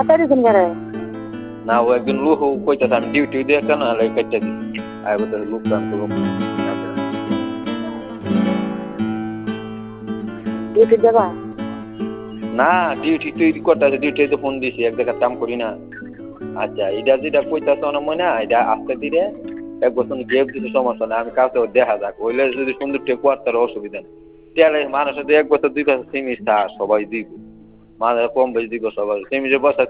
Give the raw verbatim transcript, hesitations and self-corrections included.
তাড়াতাড়ি দিন করে না ও একজন লোক কইতাছে আমি ডিউটি দিয়ে কেন আলাই কেটে দিই আই বলতে লোক কাম তো লোক ডিউটি যাবা না ডিউটি তুই করতেছে ডিউটিতে ফোন দিছি এক জায়গায় কাম করি না আচ্ছা এটা যেটা কইতাছে না মনে এটা আস্তে ধীরে এক বছর গেপ দিতে সমস্যা না আমি কাউকে দেখা যাক হইলে যদি সুন্দর টেক করতে অসুবিধা নেই তাহলে মানুষ এক বছর দুই বছর সেমিস্টার সবাই দিব মানুষ কম বেশি দিব সবাই সেমিস্টার বসা